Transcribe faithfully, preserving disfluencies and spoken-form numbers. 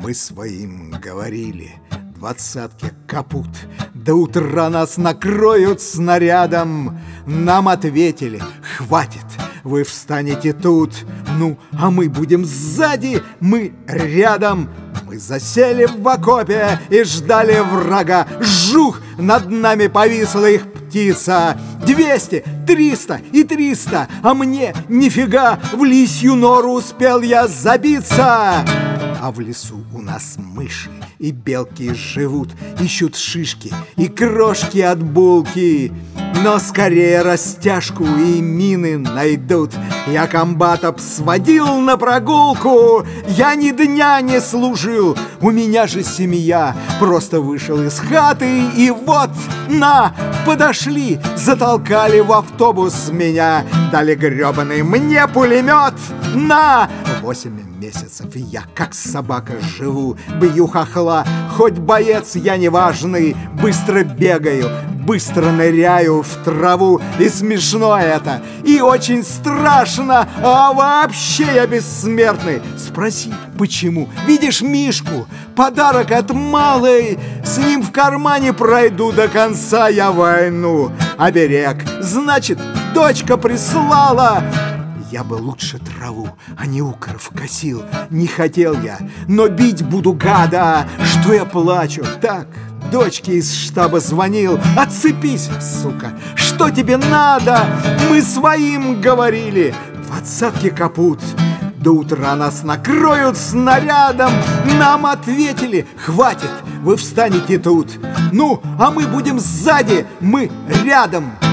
Мы своим говорили, двадцатке капут, до утра нас накроют снарядом. Нам ответили: хватит, вы встанете тут. Ну, а мы будем сзади, мы рядом. Мы засели в окопе и ждали врага. Жух, над нами повисла их птица. Двести, триста и триста, а мне нифига, в лисью нору успел я забиться. А в лесу у нас мыши и белки живут, ищут шишки и крошки от булки. Но скорее растяжку и мины найдут. Я комбатов сводил на прогулку. Я ни дня не служил, у меня же семья. Просто вышел из хаты и вот, на, подошли, затолкали в автобус меня. Дали гребаный мне пулемет, на. Восемь месяцев я как собака живу, бью хохла, хоть боец я неважный. Быстро бегаю, быстро ныряю в траву. И смешно это, и очень страшно, а вообще я бессмертный. Спроси, почему? Видишь Мишку? Подарок от малой. С ним в кармане пройду до конца я войну. Оберег, значит, дочка прислала. Я бы лучше траву, а не укров косил. Не хотел я, но бить буду гада. Что я плачу? Так, дочке из штаба звонил. Отцепись, сука, что тебе надо? Мы своим говорили, двадцатки капут. До утра нас накроют снарядом. Нам ответили: хватит, вы встанете тут. Ну, а мы будем сзади, мы рядом.